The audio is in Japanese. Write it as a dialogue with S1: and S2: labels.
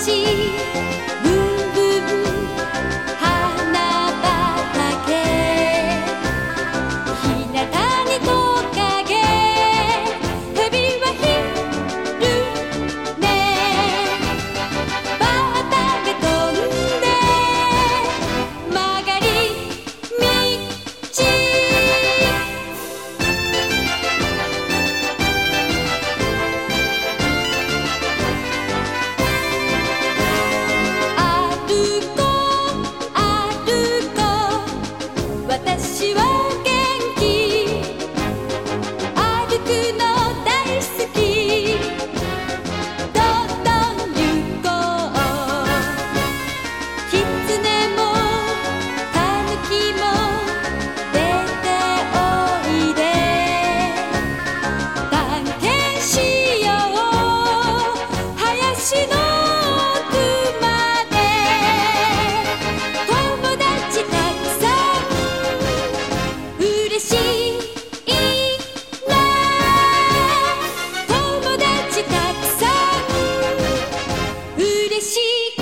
S1: しブンブン花畑日向に木陰蛇は昼ね畑飛んで曲がり道私は元気歩くの大好きどんどん行こう狐も狸も出ておいで探検しよう林の奥まで友達たくさん嬉しいな友達たくさん嬉しい